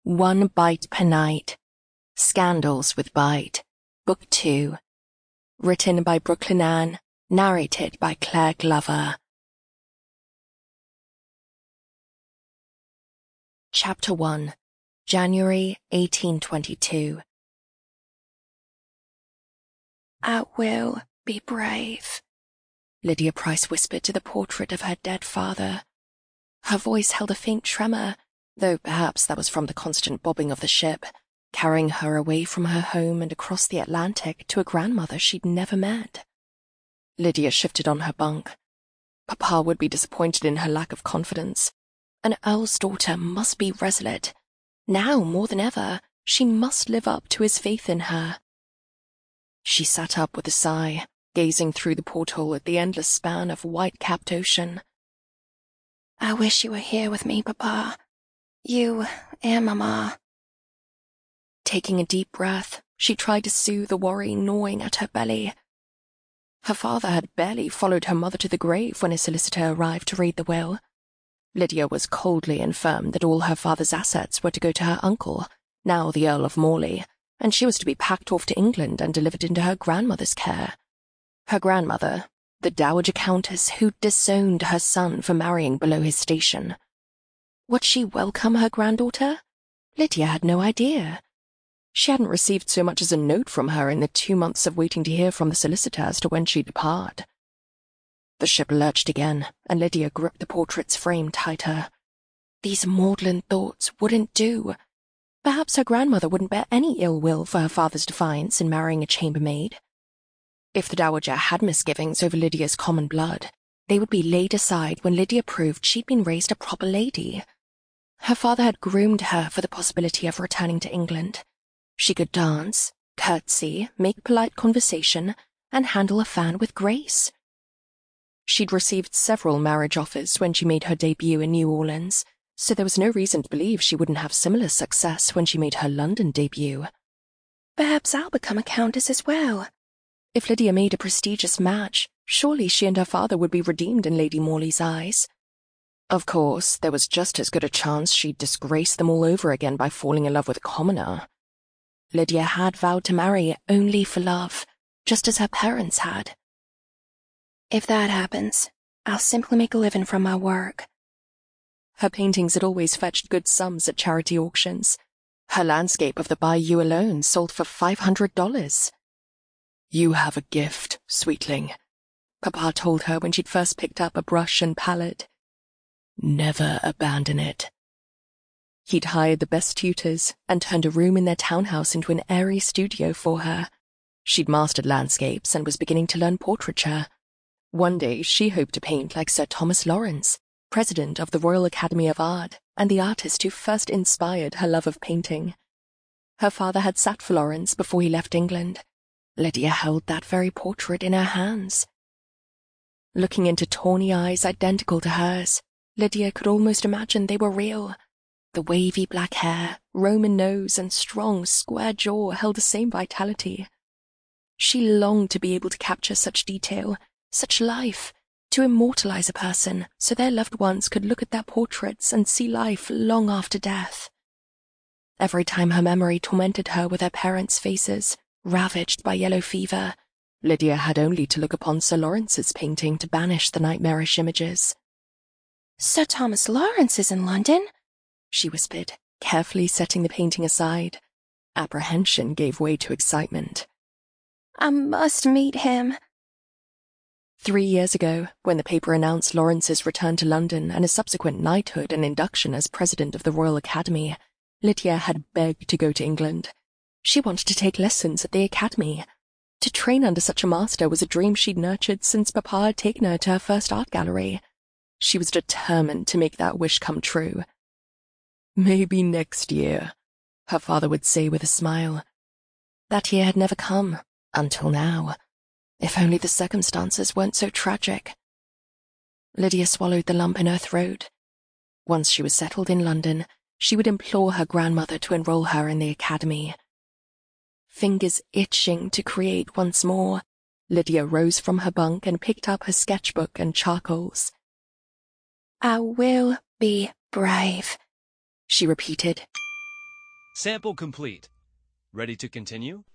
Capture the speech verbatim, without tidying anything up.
One Bite Per Night. Scandals with Bite. Book two. Written by Brooklyn Ann. Narrated by Claire Glover. Chapter one. January eighteen twenty-two. I will be brave, Lydia Price whispered to the portrait of her dead father. Her voice held a faint tremor, though perhaps that was from the constant bobbing of the ship, carrying her away from her home and across the Atlantic to a grandmother she'd never met. Lydia shifted on her bunk. Papa would be disappointed in her lack of confidence. An earl's daughter must be resolute. Now, more than ever, she must live up to his faith in her. She sat up with a sigh, gazing through the porthole at the endless span of white-capped ocean. I wish you were here with me, Papa. You and Mama. Taking a deep breath, she tried to soothe the worry gnawing at her belly. Her father had barely followed her mother to the grave when a solicitor arrived to read the will. Lydia was coldly informed that all her father's assets were to go to her uncle, now the Earl of Morley, and she was to be packed off to England and delivered into her grandmother's care. Her grandmother, the Dowager Countess who'd disowned her son for marrying below his station. Would she welcome her granddaughter? Lydia had no idea. She hadn't received so much as a note from her in the two months of waiting to hear from the solicitor as to when she'd depart. The ship lurched again, and Lydia gripped the portrait's frame tighter. These maudlin thoughts wouldn't do. Perhaps her grandmother wouldn't bear any ill will for her father's defiance in marrying a chambermaid. If the Dowager had misgivings over Lydia's common blood, they would be laid aside when Lydia proved she'd been raised a proper lady. Her father had groomed her for the possibility of returning to England. She could dance, curtsy, make polite conversation, and handle a fan with grace. She'd received several marriage offers when she made her debut in New Orleans, so there was no reason to believe she wouldn't have similar success when she made her London debut. Perhaps I'll become a countess as well. If Lydia made a prestigious match, surely she and her father would be redeemed in Lady Morley's eyes. Of course, there was just as good a chance she'd disgrace them all over again by falling in love with a commoner. Lydia had vowed to marry only for love, just as her parents had. If that happens, I'll simply make a living from my work. Her paintings had always fetched good sums at charity auctions. Her landscape of the Bayou alone sold for five hundred dollars. You have a gift, sweetling, Papa told her when she'd first picked up a brush and palette. Never abandon it. He'd hired the best tutors and turned a room in their townhouse into an airy studio for her. She'd mastered landscapes and was beginning to learn portraiture. One day she hoped to paint like Sir Thomas Lawrence, president of the Royal Academy of Art and the artist who first inspired her love of painting. Her father had sat for Lawrence before he left England. Lydia held that very portrait in her hands. Looking into tawny eyes identical to hers, Lydia could almost imagine they were real. The wavy black hair, Roman nose, and strong, square jaw held the same vitality. She longed to be able to capture such detail, such life, to immortalize a person so their loved ones could look at their portraits and see life long after death. Every time her memory tormented her with her parents' faces, ravaged by yellow fever, Lydia had only to look upon Sir Lawrence's painting to banish the nightmarish images. Sir Thomas Lawrence is in London, she whispered, carefully setting the painting aside. Apprehension gave way to excitement. I must meet him. Three years ago, when the paper announced Lawrence's return to London and his subsequent knighthood and induction as president of the Royal Academy, Lydia had begged to go to England. She wanted to take lessons at the Academy. To train under such a master was a dream she'd nurtured since Papa had taken her to her first art gallery. She was determined to make that wish come true. Maybe next year, her father would say with a smile. That year had never come, until now. If only the circumstances weren't so tragic. Lydia swallowed the lump in her throat. Once she was settled in London, she would implore her grandmother to enroll her in the Academy. Fingers itching to create once more, Lydia rose from her bunk and picked up her sketchbook and charcoals. I will be brave, she repeated. Sample complete. Ready to continue?